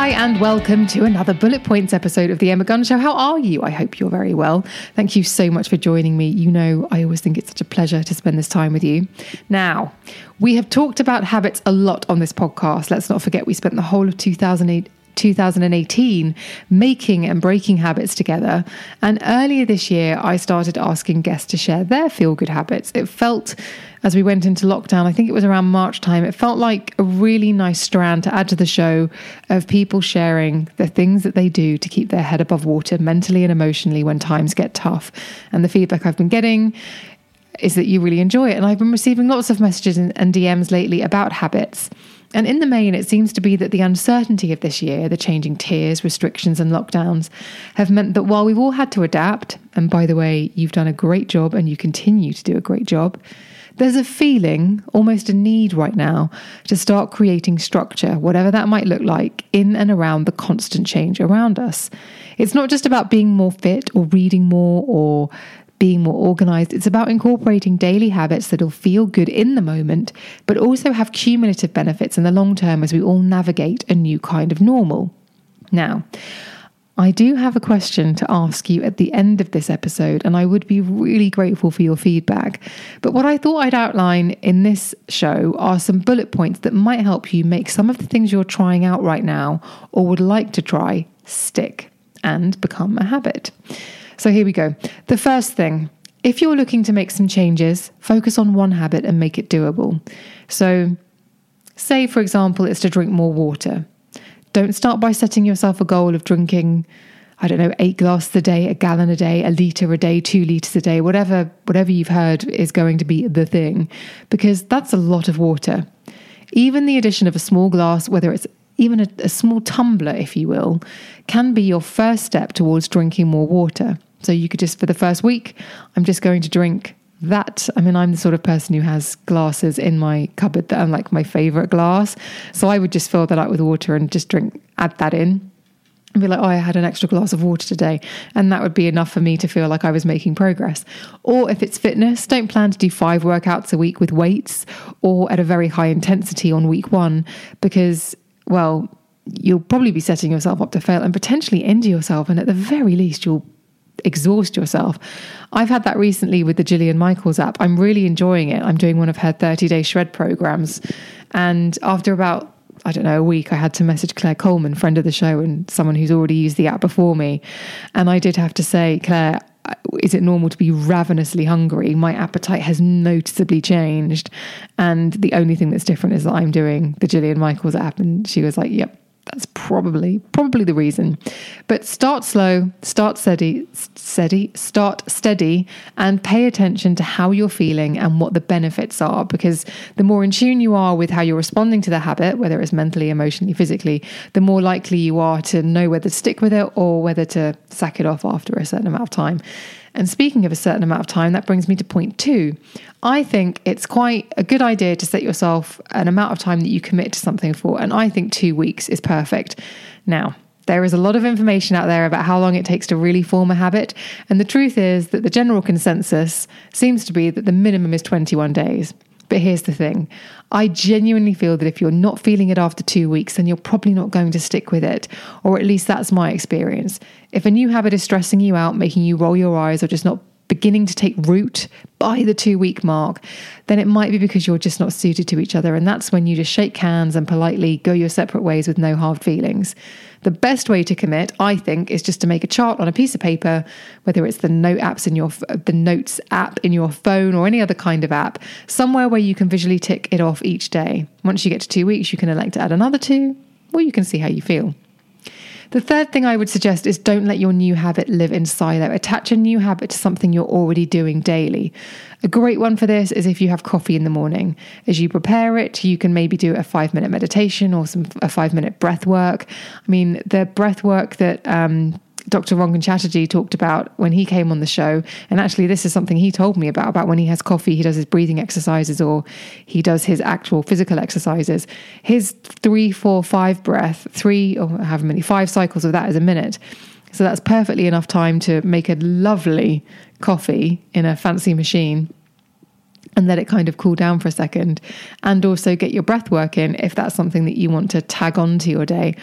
Hi and welcome to another Bullet Points episode of The Emma Gunn Show. How are you? I hope you're very well. Thank you so much for joining me. You know, I always think it's such a pleasure to spend this time with you. Now, we have talked about habits a lot on this podcast. Let's not forget we spent the whole of 2018 making and breaking habits together. And earlier this year, I started asking guests to share their feel-good habits. It felt, as we went into lockdown, I think it was around March time, it felt like a really nice strand to add to the show of people sharing the things that they do to keep their head above water mentally and emotionally when times get tough. And the feedback I've been getting is that you really enjoy it. And I've been receiving lots of messages and DMs lately about habits. And in the main, it seems to be that the uncertainty of this year, the changing tiers, restrictions and lockdowns have meant that while we've all had to adapt, and by the way, you've done a great job and you continue to do a great job, there's a feeling, almost a need right now, to start creating structure, whatever that might look like, in and around the constant change around us. It's not just about being more fit or reading more or being more organized. It's about incorporating daily habits that'll feel good in the moment, but also have cumulative benefits in the long term as we all navigate a new kind of normal. Now, I do have a question to ask you at the end of this episode, and I would be really grateful for your feedback. But what I thought I'd outline in this show are some bullet points that might help you make some of the things you're trying out right now or would like to try stick and become a habit. So here we go. The first thing, if you're looking to make some changes, focus on one habit and make it doable. So say, for example, it's to drink more water. Don't start by setting yourself a goal of drinking, 8 glasses a day, a gallon a day, a litre a day, 2 litres a day, whatever you've heard is going to be the thing, because that's a lot of water. Even the addition of a small glass, whether it's even a small tumbler, if you will, can be your first step towards drinking more water. So you could just, for the first week, I'm just going to drink that. I mean, I'm the sort of person who has glasses in my cupboard that are like my favorite glass. So I would just fill that up with water and just add that in and be like, I had an extra glass of water today. And that would be enough for me to feel like I was making progress. Or if it's fitness, don't plan to do 5 workouts a week with weights or at a very high intensity on week 1, because, well, you'll probably be setting yourself up to fail and potentially injure yourself. And at the very least, you'll exhaust yourself. I've had that recently with the Jillian Michaels app. I'm really enjoying it. I'm doing one of her 30-day shred programs. And after about, a week, I had to message Claire Coleman, friend of the show and someone who's already used the app before me. And I did have to say, Claire, is it normal to be ravenously hungry? My appetite has noticeably changed. And the only thing that's different is that I'm doing the Jillian Michaels app. And she was like, yep, that's probably the reason. But start slow, start steady, and pay attention to how you're feeling and what the benefits are, because the more in tune you are with how you're responding to the habit, whether it's mentally, emotionally, physically, the more likely you are to know whether to stick with it or whether to sack it off after a certain amount of time. And speaking of a certain amount of time, that brings me to point 2. I think it's quite a good idea to set yourself an amount of time that you commit to something for. And I think 2 weeks is perfect. Now, there is a lot of information out there about how long it takes to really form a habit. And the truth is that the general consensus seems to be that the minimum is 21 days. But here's the thing. I genuinely feel that if you're not feeling it after 2 weeks, then you're probably not going to stick with it. Or at least that's my experience. If a new habit is stressing you out, making you roll your eyes, or just not beginning to take root by the 2-week mark, then it might be because you're just not suited to each other. And that's when you just shake hands and politely go your separate ways with no hard feelings. The best way to commit, I think, is just to make a chart on a piece of paper, whether it's the the Notes app in your phone or any other kind of app, somewhere where you can visually tick it off each day. Once you get to 2 weeks, you can elect to add another 2, or you can see how you feel. The third thing I would suggest is don't let your new habit live in silo. Attach a new habit to something you're already doing daily. A great one for this is if you have coffee in the morning. As you prepare it, you can maybe do a 5-minute meditation or a 5-minute breath work. I mean, the breath work that Dr. Rangan Chatterjee talked about when he came on the show. And actually, this is something he told me about when he has coffee, he does his breathing exercises or he does his actual physical exercises. His 3, 4, 5 breath, 5 cycles of that is a minute. So that's perfectly enough time to make a lovely coffee in a fancy machine and let it kind of cool down for a second, and also get your breath work in if that's something that you want to tag on to your day.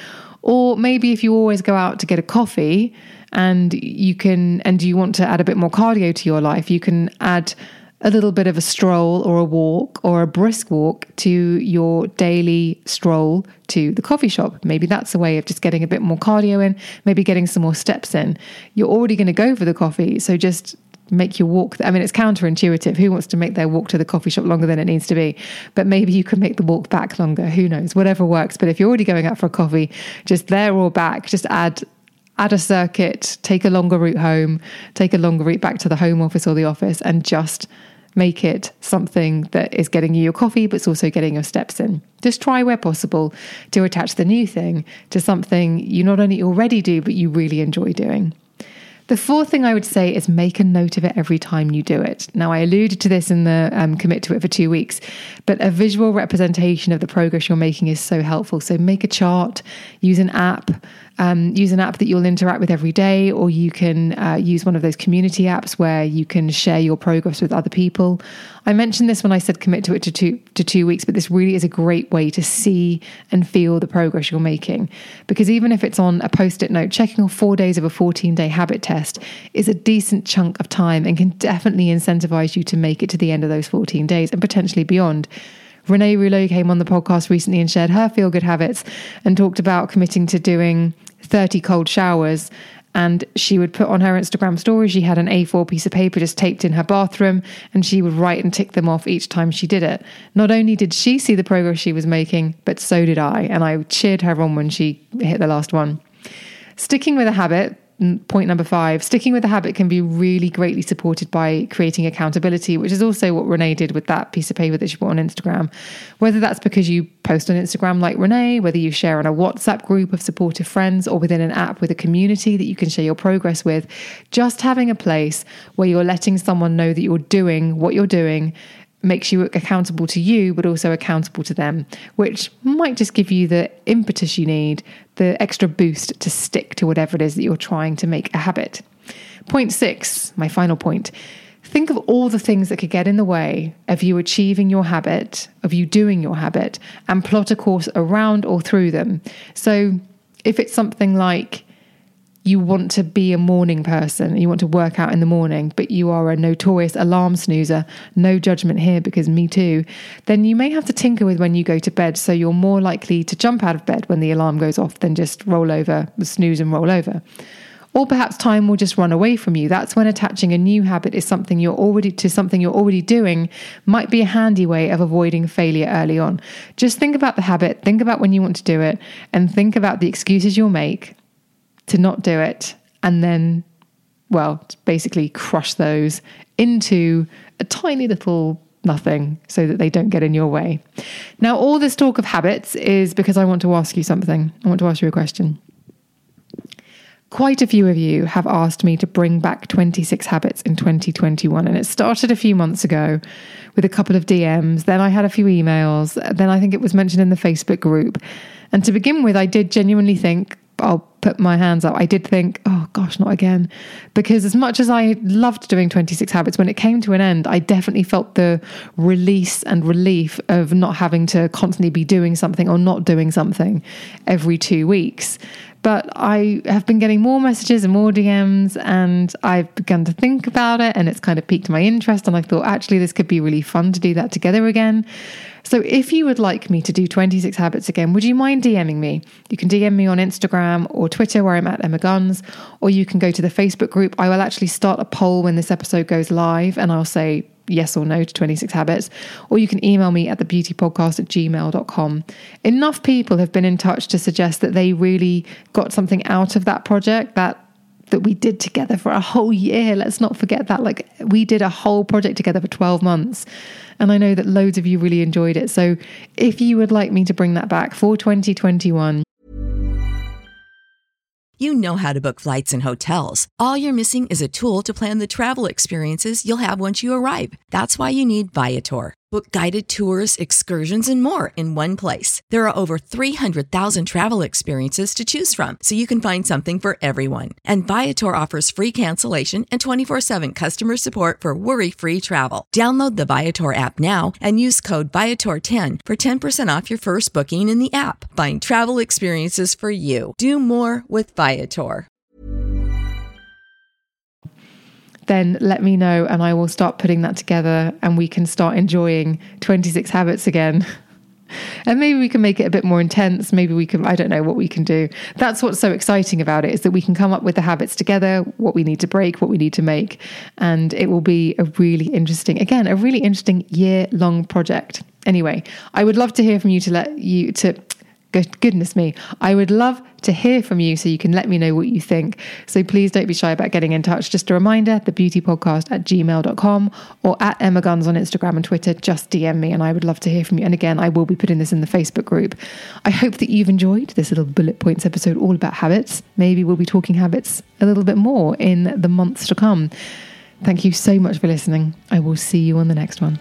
Or maybe if you always go out to get a coffee and you want to add a bit more cardio to your life, you can add a little bit of a stroll or a walk or a brisk walk to your daily stroll to the coffee shop. Maybe that's a way of just getting a bit more cardio in, maybe getting some more steps in. You're already going to go for the coffee, so just make your walk. I mean, it's counterintuitive. Who wants to make their walk to the coffee shop longer than it needs to be? But maybe you can make the walk back longer. Who knows? Whatever works. But if you're already going out for a coffee, just there or back, just add a circuit, take a longer route home, take a longer route back to the home office or the office, and just make it something that is getting you your coffee, but it's also getting your steps in. Just try where possible to attach the new thing to something you not only already do, but you really enjoy doing. The fourth thing I would say is make a note of it every time you do it. Now, I alluded to this in the commit to it for 2 weeks, but a visual representation of the progress you're making is so helpful. So make a chart, use an app that you'll interact with every day, or you can use one of those community apps where you can share your progress with other people. I mentioned this when I said commit to it to 2 weeks, but this really is a great way to see and feel the progress you're making. Because even if it's on a post-it note, checking off 4 days of a 14-day habit test is a decent chunk of time and can definitely incentivize you to make it to the end of those 14 days and potentially beyond. Renee Rouleau came on the podcast recently and shared her feel-good habits and talked about committing to doing 30 cold showers. And she would put on her Instagram story, she had an A4 piece of paper just taped in her bathroom, and she would write and tick them off each time she did it. Not only did she see the progress she was making, but so did I. And I cheered her on when she hit the last one. Sticking with a habit. Point number 5, sticking with a habit can be really greatly supported by creating accountability, which is also what Renee did with that piece of paper that she put on Instagram. Whether that's because you post on Instagram like Renee, whether you share on a WhatsApp group of supportive friends or within an app with a community that you can share your progress with, just having a place where you're letting someone know that you're doing what you're doing makes you accountable to you, but also accountable to them, which might just give you the impetus you need, the extra boost to stick to whatever it is that you're trying to make a habit. Point 6, my final point. Think of all the things that could get in the way of you achieving your habit, of you doing your habit, and plot a course around or through them. So if it's something like you want to be a morning person, you want to work out in the morning, but you are a notorious alarm snoozer, no judgment here because me too, then you may have to tinker with when you go to bed, so you're more likely to jump out of bed when the alarm goes off than just roll over, snooze and roll over. Or perhaps time will just run away from you. That's when attaching a new habit is something you're already doing might be a handy way of avoiding failure early on. Just think about the habit, think about when you want to do it, and think about the excuses you'll make to not do it, and then, basically crush those into a tiny little nothing so that they don't get in your way. Now, all this talk of habits is because I want to ask you something. I want to ask you a question. Quite a few of you have asked me to bring back 26 habits in 2021, and it started a few months ago with a couple of DMs. Then I had a few emails. Then I think it was mentioned in the Facebook group. And to begin with, I did genuinely think, I'll put my hands up, I did think, oh gosh, not again. Because as much as I loved doing 26 habits, when it came to an end, I definitely felt the release and relief of not having to constantly be doing something or not doing something every 2 weeks. But I have been getting more messages and more DMs, and I've begun to think about it, and it's kind of piqued my interest. And I thought, actually, this could be really fun to do that together again. So if you would like me to do 26 habits again, would you mind DMing me? You can DM me on Instagram or Twitter, where I'm at Emma Guns, or you can go to the Facebook group. I will actually start a poll when this episode goes live, and I'll say yes or no to 26 habits, or you can email me at thebeautypodcast@gmail.com. Enough people have been in touch to suggest that they really got something out of that project that we did together for a whole year. Let's not forget that. Like, we did a whole project together for 12 months. And I know that loads of you really enjoyed it. So if you would like me to bring that back for 2021. You know how to book flights and hotels. All you're missing is a tool to plan the travel experiences you'll have once you arrive. That's why you need Viator. Book guided tours, excursions, and more in one place. There are over 300,000 travel experiences to choose from, so you can find something for everyone. And Viator offers free cancellation and 24/7 customer support for worry-free travel. Download the Viator app now and use code Viator10 for 10% off your first booking in the app. Find travel experiences for you. Do more with Viator. Then let me know and I will start putting that together and we can start enjoying 26 Habits again. And maybe we can make it a bit more intense. Maybe we can, I don't know what we can do. That's what's so exciting about it, is that we can come up with the habits together, what we need to break, what we need to make. And it will be a really interesting year-long project. Anyway, I would love to hear from you goodness me. I would love to hear from you so you can let me know what you think. So please don't be shy about getting in touch. Just a reminder, thebeautypodcast@gmail.com or at Emma Guns on Instagram and Twitter. Just DM me and I would love to hear from you. And again, I will be putting this in the Facebook group. I hope that you've enjoyed this little bullet points episode all about habits. Maybe we'll be talking habits a little bit more in the months to come. Thank you so much for listening. I will see you on the next one.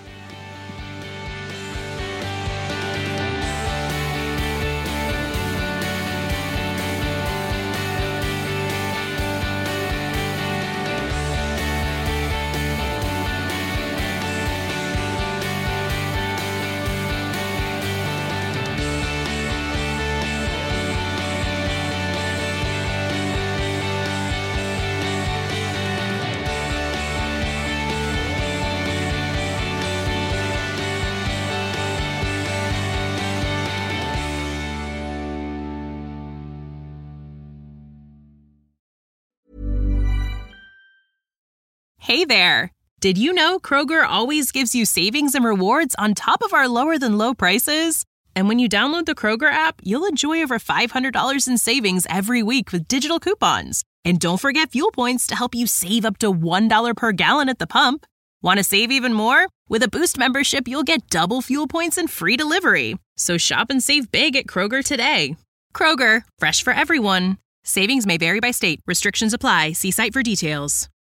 Hey there! Did you know Kroger always gives you savings and rewards on top of our lower-than-low prices? And when you download the Kroger app, you'll enjoy over $500 in savings every week with digital coupons. And don't forget fuel points to help you save up to $1 per gallon at the pump. Want to save even more? With a Boost membership, you'll get double fuel points and free delivery. So shop and save big at Kroger today. Kroger, fresh for everyone. Savings may vary by state. Restrictions apply. See site for details.